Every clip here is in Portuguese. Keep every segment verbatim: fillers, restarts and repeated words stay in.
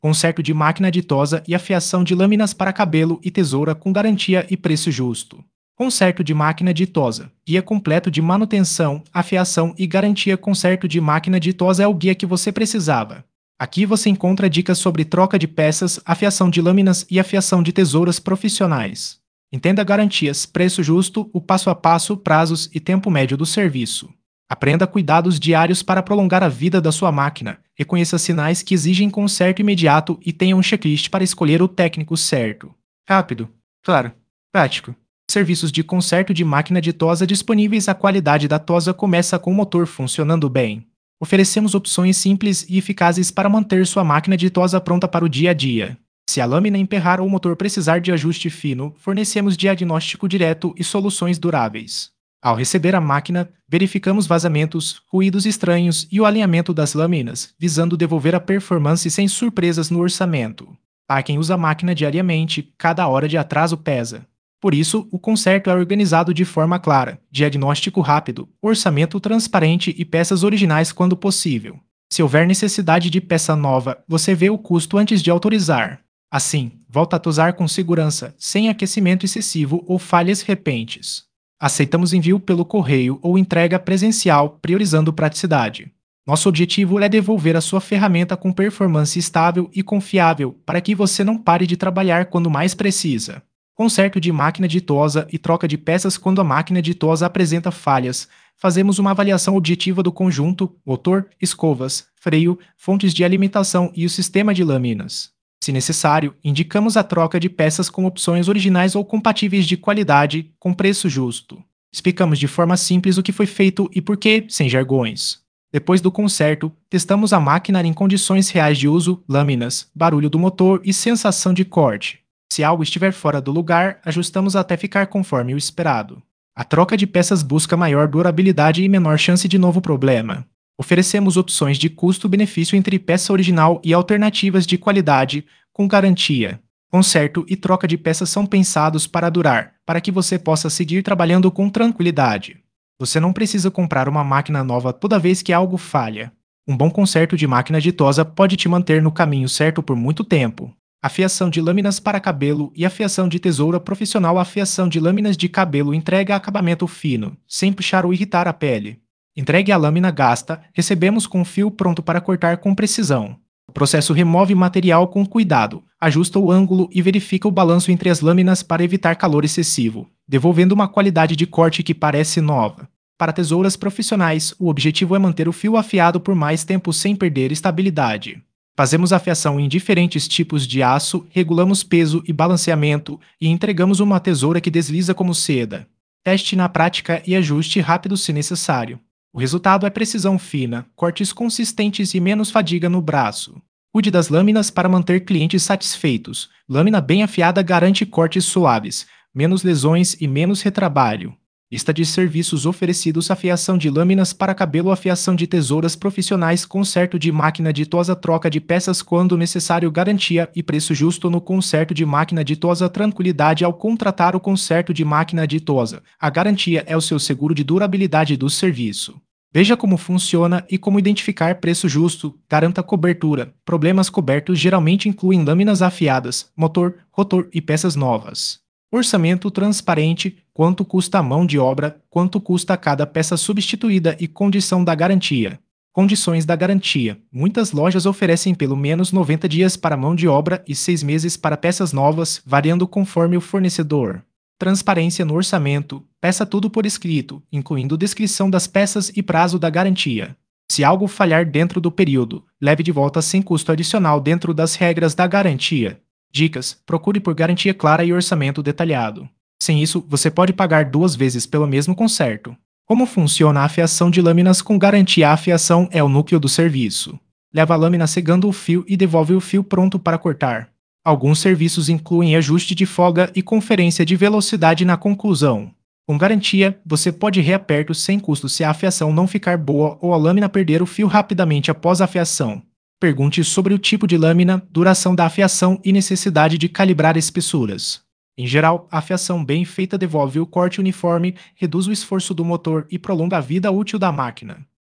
conserto de máquina ditosa e afiação de lâminas para cabelo e tesoura com garantia e preço justo. Conserto de máquina ditosa. Guia completo de manutenção, afiação e garantia. Conserto de máquina ditosa é o guia que você precisava. Aqui você encontra dicas sobre troca de peças, afiação de lâminas e afiação de tesouras profissionais. Entenda garantias, preço justo, o passo a passo, prazos e tempo médio do serviço. Aprenda cuidados diários para prolongar a vida da sua máquina. Reconheça sinais que exigem conserto imediato e tenha um checklist para escolher o técnico certo. Rápido, claro, prático. Serviços de conserto de máquina ditosa disponíveis. A qualidade da tosa começa com o motor funcionando bem. Oferecemos opções simples e eficazes para manter sua máquina ditosa pronta para o dia a dia. Se a lâmina emperrar ou o motor precisar de ajuste fino, fornecemos diagnóstico direto e soluções duráveis. Ao receber a máquina, verificamos vazamentos, ruídos estranhos e o alinhamento das lâminas, visando devolver a performance sem surpresas no orçamento. Para quem usa a máquina diariamente, cada hora de atraso pesa. Por isso, o conserto é organizado de forma clara, diagnóstico rápido, orçamento transparente e peças originais quando possível. Se houver necessidade de peça nova, você vê o custo antes de autorizar. Assim, volta a tosar com segurança, sem aquecimento excessivo ou falhas repentes. Aceitamos envio pelo correio ou entrega presencial, priorizando praticidade. Nosso objetivo é devolver a sua ferramenta com performance estável e confiável para que você não pare de trabalhar quando mais precisa. Conserto de máquina ditosa e troca de peças quando a máquina ditosa apresenta falhas. Fazemos uma avaliação objetiva do conjunto, motor, escovas, freio, fontes de alimentação e o sistema de lâminas. Se necessário, indicamos a troca de peças com opções originais ou compatíveis de qualidade, com preço justo. Explicamos de forma simples o que foi feito e por que, sem jargões. Depois do conserto, testamos a máquina em condições reais de uso, lâminas, barulho do motor e sensação de corte. Se algo estiver fora do lugar, ajustamos até ficar conforme o esperado. A troca de peças busca maior durabilidade e menor chance de novo problema. Oferecemos opções de custo-benefício entre peça original e alternativas de qualidade, com garantia. Conserto e troca de peças são pensados para durar, para que você possa seguir trabalhando com tranquilidade. Você não precisa comprar uma máquina nova toda vez que algo falha. Um bom conserto de máquina ditosa pode te manter no caminho certo por muito tempo. Afiação de lâminas para cabelo e afiação de tesoura profissional. A afiação de lâminas de cabelo entrega acabamento fino, sem puxar ou irritar a pele. Entregue a lâmina gasta, recebemos com fio pronto para cortar com precisão. O processo remove material com cuidado, ajusta o ângulo e verifica o balanço entre as lâminas para evitar calor excessivo, devolvendo uma qualidade de corte que parece nova. Para tesouras profissionais, o objetivo é manter o fio afiado por mais tempo sem perder estabilidade. Fazemos afiação em diferentes tipos de aço, regulamos peso e balanceamento e entregamos uma tesoura que desliza como seda. Teste na prática e ajuste rápido se necessário. O resultado é precisão fina, cortes consistentes e menos fadiga no braço. Cuide das lâminas para manter clientes satisfeitos. Lâmina bem afiada garante cortes suaves, menos lesões e menos retrabalho. Lista de serviços oferecidos: afiação de lâminas para cabelo, afiação de tesouras profissionais, conserto de máquina ditosa, troca de peças quando necessário, garantia e preço justo no conserto de máquina ditosa, tranquilidade ao contratar o conserto de máquina ditosa. A garantia é o seu seguro de durabilidade do serviço. Veja como funciona e como identificar preço justo. Garanta cobertura. Problemas cobertos geralmente incluem lâminas afiadas, motor, rotor e peças novas. Orçamento transparente, quanto custa a mão de obra, quanto custa cada peça substituída e condição da garantia. Condições da garantia. Muitas lojas oferecem pelo menos noventa dias para mão de obra e seis meses para peças novas, variando conforme o fornecedor. Transparência no orçamento. Peça tudo por escrito, incluindo descrição das peças e prazo da garantia. Se algo falhar dentro do período, leve de volta sem custo adicional dentro das regras da garantia. Dicas: procure por garantia clara e orçamento detalhado. Sem isso, você pode pagar duas vezes pelo mesmo conserto. Como funciona a afiação de lâminas com garantia? A afiação é o núcleo do serviço. Leva a lâmina segando o fio e devolve o fio pronto para cortar. Alguns serviços incluem ajuste de folga e conferência de velocidade na conclusão. Com garantia, você pode reaperto sem custo se a afiação não ficar boa ou a lâmina perder o fio rapidamente após a afiação. Pergunte sobre o tipo de lâmina, duração da afiação e necessidade de calibrar espessuras. Em geral, a afiação bem feita devolve o corte uniforme, reduz o esforço do motor e prolonga a vida útil da máquina.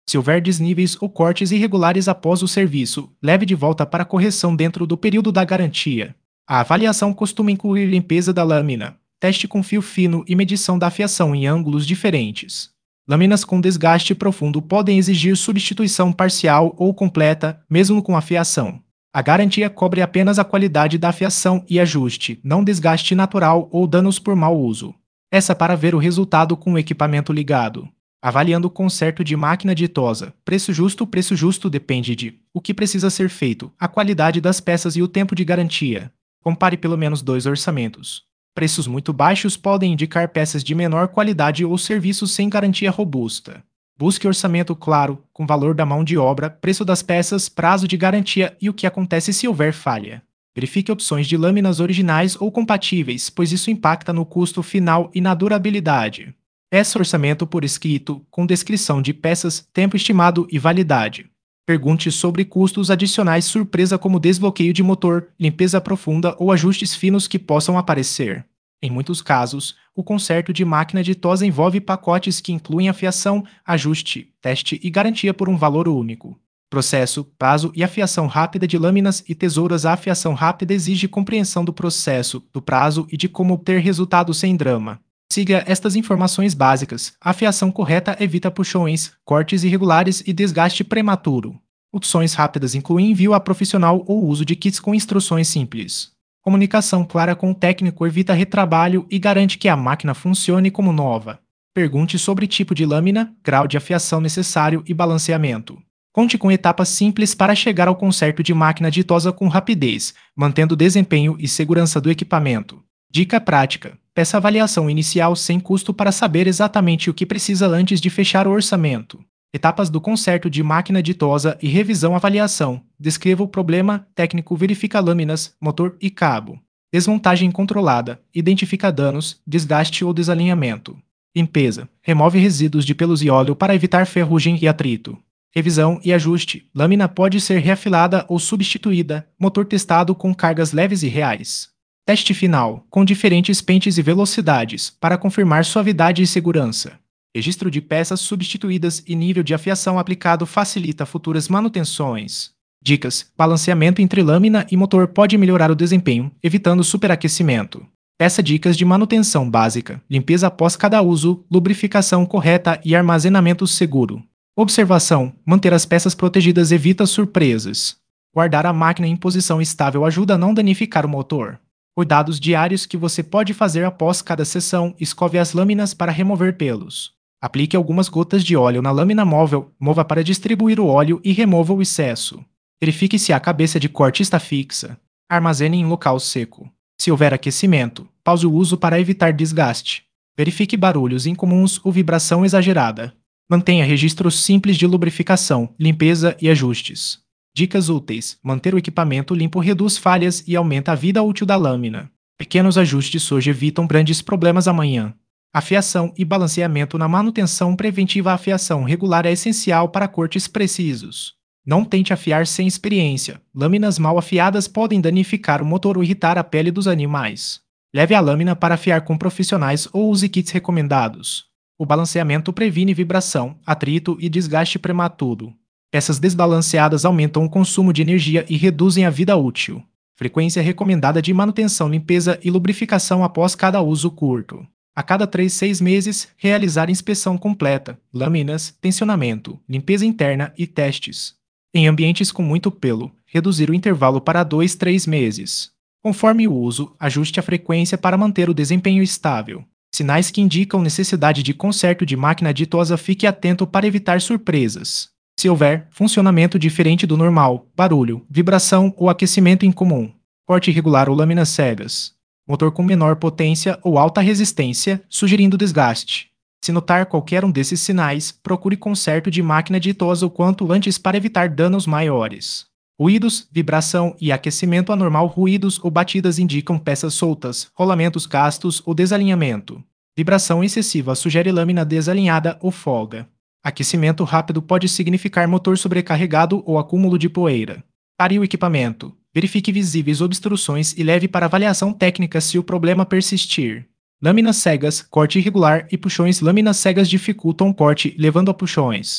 Se houver desníveis ou cortes irregulares após o serviço, leve de volta para correção dentro do período da garantia. A avaliação costuma incluir limpeza da lâmina, teste com fio fino e medição da afiação em ângulos diferentes. Lâminas com desgaste profundo podem exigir substituição parcial ou completa, mesmo com afiação. A garantia cobre apenas a qualidade da afiação e ajuste, não desgaste natural ou danos por mau uso. Essa para ver o resultado com o equipamento ligado. Avaliando o conserto de máquina ditosa. Preço justo. Preço justo depende de o que precisa ser feito, a qualidade das peças e o tempo de garantia. Compare pelo menos dois orçamentos. Preços muito baixos podem indicar peças de menor qualidade ou serviços sem garantia robusta. Busque orçamento claro, com valor da mão de obra, preço das peças, prazo de garantia e o que acontece se houver falha. Verifique opções de lâminas originais ou compatíveis, pois isso impacta no custo final e na durabilidade. Peça orçamento por escrito, com descrição de peças, tempo estimado e validade. Pergunte sobre custos adicionais surpresa como desbloqueio de motor, limpeza profunda ou ajustes finos que possam aparecer. Em muitos casos, o conserto de máquina ditosa envolve pacotes que incluem afiação, ajuste, teste e garantia por um valor único. Processo, prazo e afiação rápida de lâminas e tesouras. A afiação rápida exige compreensão do processo, do prazo e de como obter resultado sem drama. Siga estas informações básicas. A afiação correta evita puxões, cortes irregulares e desgaste prematuro. Opções rápidas incluem envio a profissional ou uso de kits com instruções simples. Comunicação clara com o técnico evita retrabalho e garante que a máquina funcione como nova. Pergunte sobre tipo de lâmina, grau de afiação necessário e balanceamento. Conte com etapas simples para chegar ao conserto de máquina ditosa com rapidez, mantendo o desempenho e segurança do equipamento. Dica prática. Peça avaliação inicial sem custo para saber exatamente o que precisa antes de fechar o orçamento. Etapas do conserto de máquina ditosa e revisão avaliação. Descreva o problema, técnico verifica lâminas, motor e cabo. Desmontagem controlada. Identifica danos, desgaste ou desalinhamento. Limpeza. Remove resíduos de pelos e óleo para evitar ferrugem e atrito. Revisão e ajuste. Lâmina pode ser reafilada ou substituída. Motor testado com cargas leves e reais. Teste final, com diferentes pentes e velocidades, para confirmar suavidade e segurança. Registro de peças substituídas e nível de afiação aplicado facilita futuras manutenções. Dicas: balanceamento entre lâmina e motor pode melhorar o desempenho, evitando superaquecimento. Peça dicas de manutenção básica, limpeza após cada uso, lubrificação correta e armazenamento seguro. Observação: manter as peças protegidas evita surpresas. Guardar a máquina em posição estável ajuda a não danificar o motor. Cuidados diários que você pode fazer após cada sessão: escove as lâminas para remover pelos. Aplique algumas gotas de óleo na lâmina móvel, mova para distribuir o óleo e remova o excesso. Verifique se a cabeça de corte está fixa. Armazene em local seco. Se houver aquecimento, pause o uso para evitar desgaste. Verifique barulhos incomuns ou vibração exagerada. Mantenha registros simples de lubrificação, limpeza e ajustes. Dicas úteis: manter o equipamento limpo reduz falhas e aumenta a vida útil da lâmina. Pequenos ajustes hoje evitam grandes problemas amanhã. Afiação e balanceamento na manutenção preventiva. A afiação regular é essencial para cortes precisos. Não tente afiar sem experiência. Lâminas mal afiadas podem danificar o motor ou irritar a pele dos animais. Leve a lâmina para afiar com profissionais ou use kits recomendados. O balanceamento previne vibração, atrito e desgaste prematuro. Peças desbalanceadas aumentam o consumo de energia e reduzem a vida útil. Frequência recomendada de manutenção: limpeza e lubrificação após cada uso curto. A cada três a seis meses, realizar inspeção completa, lâminas, tensionamento, limpeza interna e testes. Em ambientes com muito pelo, reduzir o intervalo para dois a três meses. Conforme o uso, ajuste a frequência para manter o desempenho estável. Sinais que indicam necessidade de conserto de máquina ditosa: fique atento para evitar surpresas. Se houver funcionamento diferente do normal, barulho, vibração ou aquecimento incomum, corte irregular ou lâminas cegas, motor com menor potência ou alta resistência, sugerindo desgaste. Se notar qualquer um desses sinais, procure conserto de máquina ditosa o quanto antes para evitar danos maiores. Ruídos, vibração e aquecimento anormal. Ruídos ou batidas indicam peças soltas, rolamentos gastos ou desalinhamento. Vibração excessiva sugere lâmina desalinhada ou folga. Aquecimento rápido pode significar motor sobrecarregado ou acúmulo de poeira. Pare o equipamento. Verifique visíveis obstruções e leve para avaliação técnica se o problema persistir. Lâminas cegas, corte irregular e puxões. Lâminas cegas dificultam o corte, levando a puxões.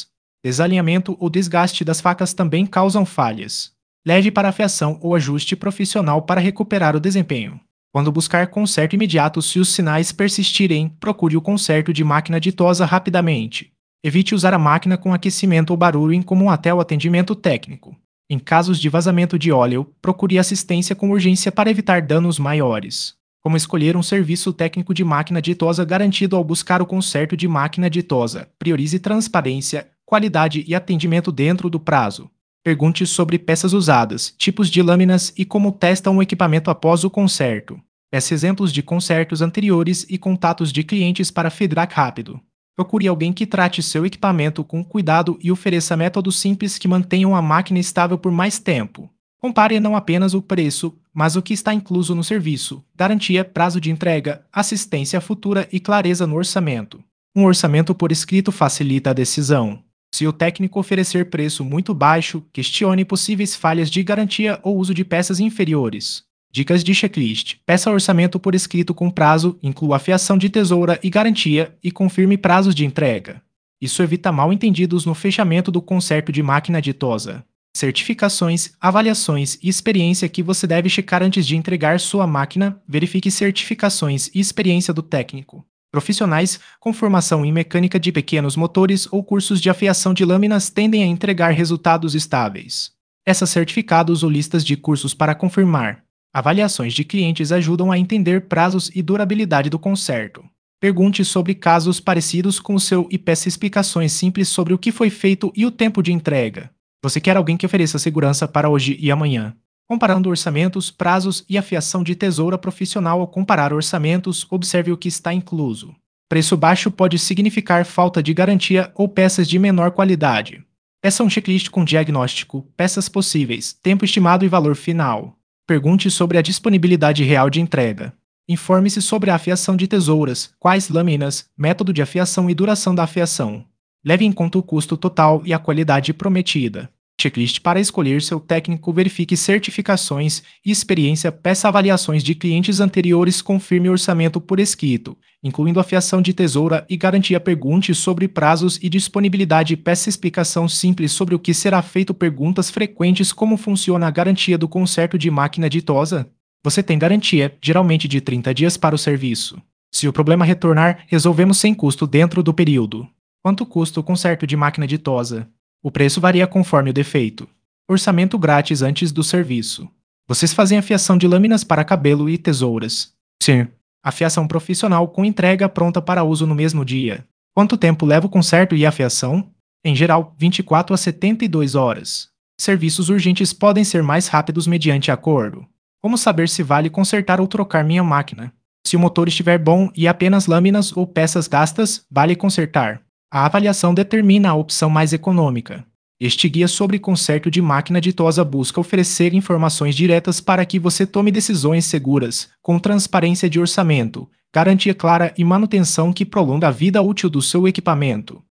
Desalinhamento ou desgaste das facas também causam falhas. Leve para afiação ou ajuste profissional para recuperar o desempenho. Quando buscar conserto imediato, se os sinais persistirem, procure o conserto de máquina ditosa rapidamente. Evite usar a máquina com aquecimento ou barulho incomum até o atendimento técnico. Em casos de vazamento de óleo, procure assistência com urgência para evitar danos maiores. Como escolher um serviço técnico de máquina ditosa garantido ao buscar o conserto de máquina ditosa? Priorize transparência, qualidade e atendimento dentro do prazo. Pergunte sobre peças usadas, tipos de lâminas e como testam o equipamento após o conserto. Peça exemplos de consertos anteriores e contatos de clientes para feedback rápido. Procure alguém que trate seu equipamento com cuidado e ofereça métodos simples que mantenham a máquina estável por mais tempo. Compare não apenas o preço, mas o que está incluso no serviço, garantia, prazo de entrega, assistência futura e clareza no orçamento. Um orçamento por escrito facilita a decisão. Se o técnico oferecer preço muito baixo, questione possíveis falhas de garantia ou uso de peças inferiores. Dicas de checklist. Peça orçamento por escrito com prazo, inclua afiação de tesoura e garantia e confirme prazos de entrega. Isso evita mal-entendidos no fechamento do conserto de máquina ditosa. Certificações, avaliações e experiência que você deve checar antes de entregar sua máquina. Verifique certificações e experiência do técnico. Profissionais com formação em mecânica de pequenos motores ou cursos de afiação de lâminas tendem a entregar resultados estáveis. Peça certificados ou listas de cursos para confirmar. Avaliações de clientes ajudam a entender prazos e durabilidade do conserto. Pergunte sobre casos parecidos com o seu e peça explicações simples sobre o que foi feito e o tempo de entrega. Você quer alguém que ofereça segurança para hoje e amanhã. Comparando orçamentos, prazos e afiação de tesoura profissional. Ao comparar orçamentos, observe o que está incluso. Preço baixo pode significar falta de garantia ou peças de menor qualidade. Peça um checklist com diagnóstico, peças possíveis, tempo estimado e valor final. Pergunte sobre a disponibilidade real de entrega. Informe-se sobre a afiação de tesouras, quais lâminas, método de afiação e duração da afiação. Leve em conta o custo total e a qualidade prometida. Checklist para escolher seu técnico. Verifique certificações e experiência. Peça avaliações de clientes anteriores. Confirme orçamento por escrito, incluindo afiação de tesoura e garantia. Pergunte sobre prazos e disponibilidade. Peça explicação simples sobre o que será feito. Perguntas frequentes: como funciona a garantia do conserto de máquina ditosa? Você tem garantia, geralmente de trinta dias para o serviço. Se o problema retornar, resolvemos sem custo dentro do período. Quanto custa o conserto de máquina ditosa? O preço varia conforme o defeito. Orçamento grátis antes do serviço. Vocês fazem afiação de lâminas para cabelo e tesouras? Sim. Afiação profissional com entrega pronta para uso no mesmo dia. Quanto tempo leva o conserto e a afiação? Em geral, vinte e quatro a setenta e duas horas. Serviços urgentes podem ser mais rápidos mediante acordo. Como saber se vale consertar ou trocar minha máquina? Se o motor estiver bom e apenas lâminas ou peças gastas, vale consertar. A avaliação determina a opção mais econômica. Este guia sobre conserto de máquina ditosa busca oferecer informações diretas para que você tome decisões seguras, com transparência de orçamento, garantia clara e manutenção que prolonga a vida útil do seu equipamento.